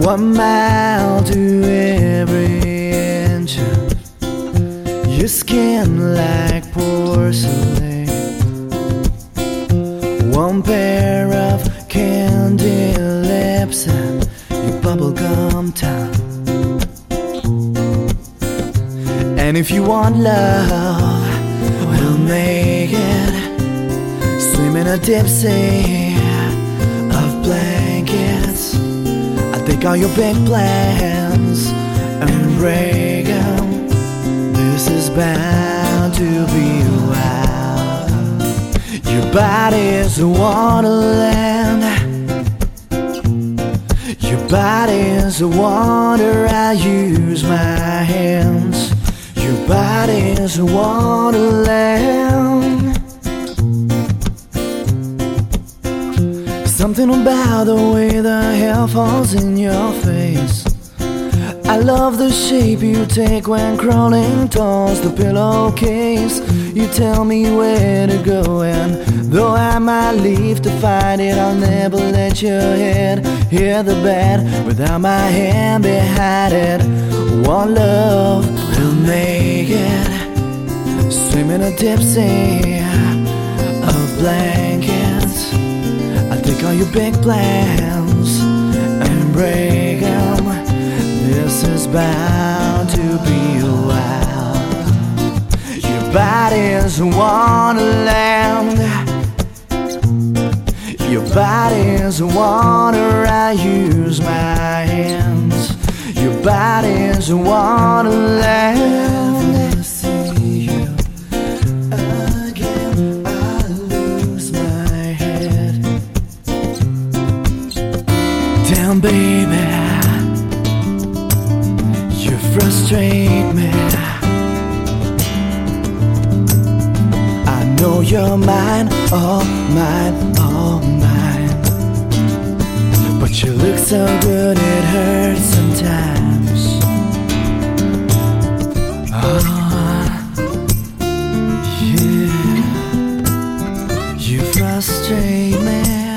1 mile to every inch of your skin like porcelain. 1 pair of candy lips and your bubblegum tongue. And if you want love, we'll make it. Swim in a deep sea of blankets. I'll take all your big plans and break them. This is bound to be wild. Your body is a wonderland. Your body is a wonder. I use my hands. Your body is a wonderland. Something about the way the hair falls in your face. I love the shape you take when crawling towards the pillowcase. You tell me where to go, and though I might leave to find it, I'll never let your head hear the bed without my hand behind it. One love will make it. Swim in a deep sea of blankets. I'll take all your big plans and break them. This is bound to be wild. Your body is a wonderland. Your body is a wonder. I use my hands. Your body is a wonderland. Never see you again, I lose my head. Damn, baby, you frustrate me. I know you're mine, all mine, all mine. But you look so good, it hurts sometimes. Oh, yeah, you frustrate me.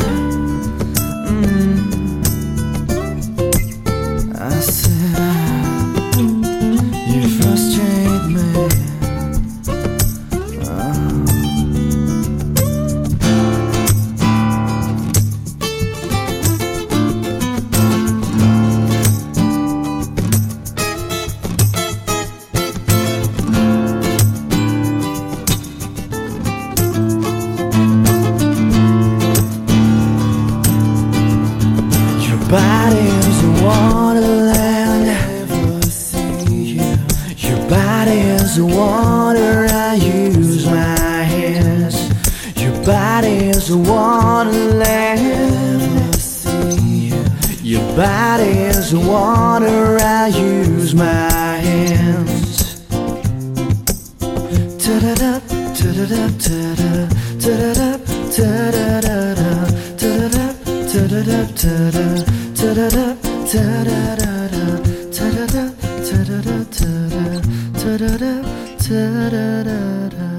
I said, you frustrate me. Your body is a wonderland. Never see you. Your body is a wonder. I use my hands. Your body is a wonderland. Never see you. Your body is a wonder. I use my hands. Ta-da-da, ta-da-da, ta-da, ta-da-da, ta-da-da, ta-da-da, ta-da-da, ta-da. Ta-da-da, ta-da-da-da, ta-da-da, ta-da-da, ta-da-da, ta-da-da, ta-da-da, ta-da-da.